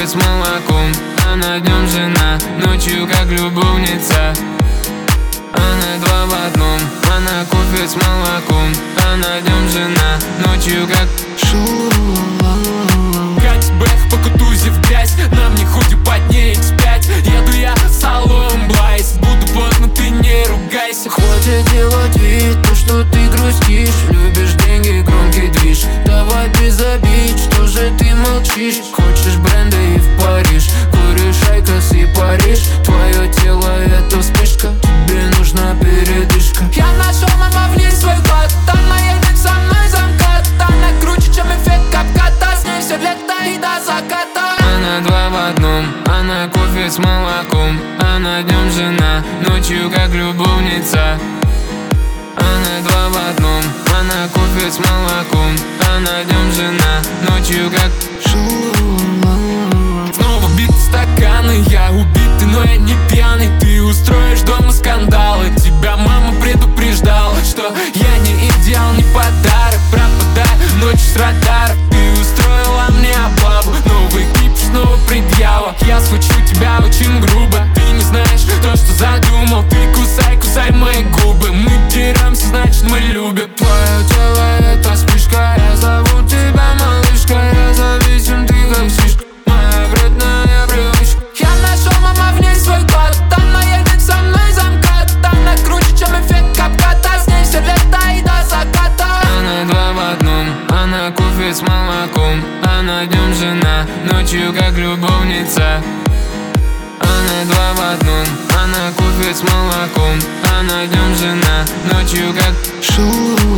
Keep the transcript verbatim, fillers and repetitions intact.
с молоком. Она днем жена, ночью как любовница. Она два в одном, она кофе с молоком. Она днем жена, ночью как Катя Бэх по Кутузе в грязь, на мне худи под ней икс пять. Еду я салон Блайс, буду поздно, ты не ругайся. Хватит делать вид, то что ты грустишь. Любишь деньги, громкий движ. Давай без обид, что же ты молчишь? Хочешь бренда и в Париж, куришь айкос и Париж. Твое тело это вспышка, тебе нужна передышка. Я нашел, мама, в ней свой клад. Она едет со мной замкат. Она круче, чем эффект капката. С ней все лето и до заката. Она два в одном, она кофе с молоком. Она днем жена, ночью как любовница. Она два в одном, она кофе с молоком. Она днем жена, ночью как Снова бит стаканы, я убитый, но я не пьяный. Ты устроишь дома скандалы. Тебя мама предупреждала, что я не идеал, не подарок. Пропадаю ночью с радара. Ты устроила мне облаву, новый клип, снова предъява. Я схвачу тебя очень грубо, ты не знаешь то, что задумал. Ты кусай, кусай мои губы. Мы деремся, значит мы любим. твое тело это вспышка. Я зову тебя малышка. Я зависим, ты как сишка. Моя вредная привычка. Я нашел, мама, в ней свой клад. Она едет со мной замкат. Она круче, чем эффект капката. С ней все лето и до заката. Она два в одном, она кофе с молоком. Она днем жена, ночью как любовница. Она два в одном, она кофе с молоком. Она днем жена, ночью как